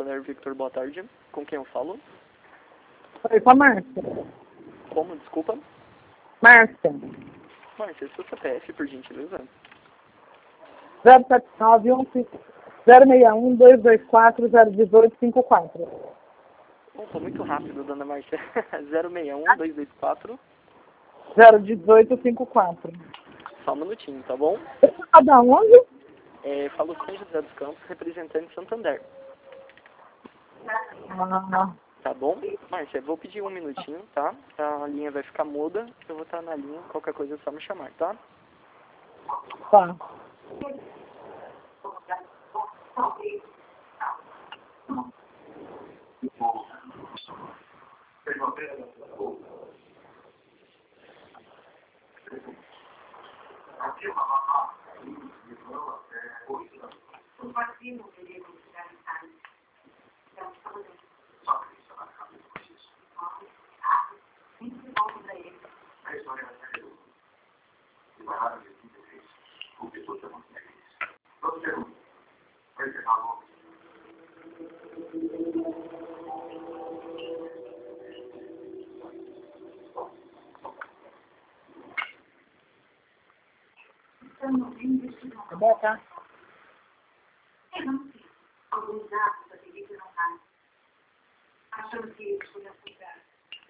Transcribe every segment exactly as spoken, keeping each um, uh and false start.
Santander, Victor, boa tarde. Com quem eu falo? Oi, com a Márcia. Como? Desculpa. Márcia. Márcia, seu C P F, por gentileza. zero sete nove um cinco zero seis um dois dois quatro zero um oito cinco quatro. Opa, muito rápido, dona Márcia. zero seis um dois dois quatro zero um oito cinco quatro. Só um minutinho, tá bom? Você da onde? É, falo São José dos Campos, representante Santander. Ah, Tá bom? Márcia, vou pedir um minutinho, tá? A linha vai ficar muda, eu vou estar na linha, qualquer coisa é só me chamar, tá? tá. Boca. Alguns dados da T V que não está achando que isso podia ficar.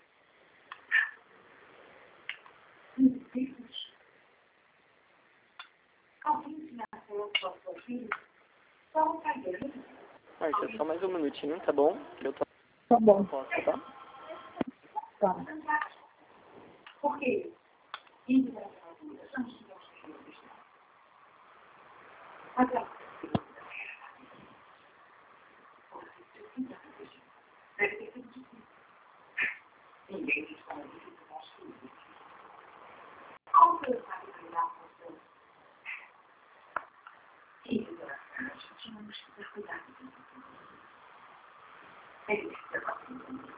Alguém tinha acesso ao seu filho? Só um cadeiro. Márcia, só mais um minutinho, tá bom? Eu tô... Tá bom. Posso, tá? Tá. Por quê? Isso é uma são os meus filhos. Olha. Ninguém responde do nosso filho. Como eu sabia cuidar com você? Filho, nós tínhamos que ter cuidado disso. É isso que eu faço.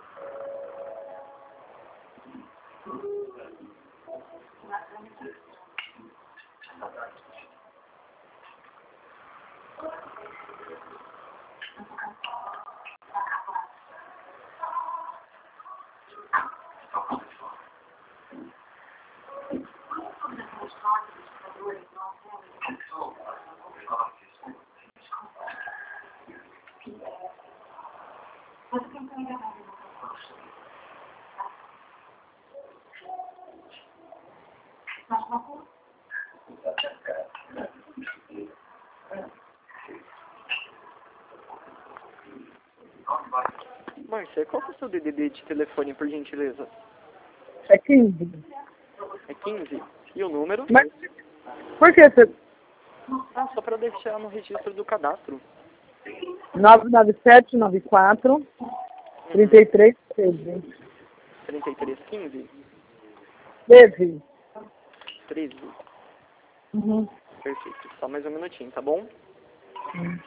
Márcia, qual que é o seu D D D de telefone, por gentileza? É quinze. É quinze? E o número? Mas por que você... Ah, só pra deixar no registro do cadastro. nove nove sete nove quatro trinta e três treze. trinta e três quinze? treze. treze. Uhum. Perfeito. Só mais um minutinho, tá bom? Hum.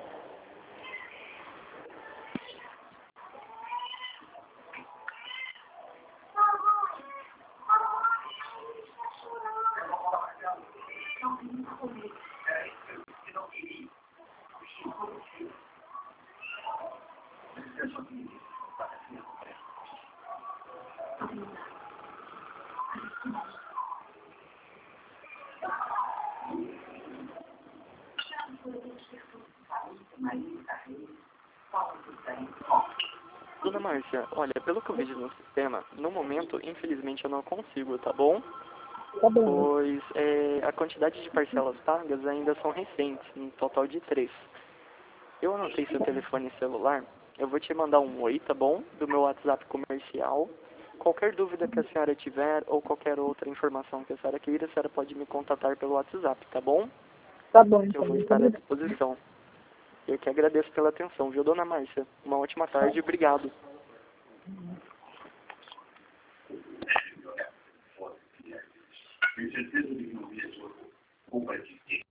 Dona Márcia, olha, pelo que eu vejo no sistema, no momento, infelizmente, eu não consigo, tá bom? Tá bom. Pois é, a quantidade de parcelas pagas ainda são recentes, um total de três. Eu anotei seu telefone celular, eu vou te mandar um oi, tá bom? Do meu WhatsApp comercial. Qualquer dúvida que a senhora tiver ou qualquer outra informação que a senhora queira, a senhora pode me contatar pelo WhatsApp, tá bom? Tá bom, Eu então. vou estar à disposição. Eu que agradeço pela atenção, viu, dona Márcia? Uma ótima tarde e obrigado. Tenho certeza de que não vi a sua culpa de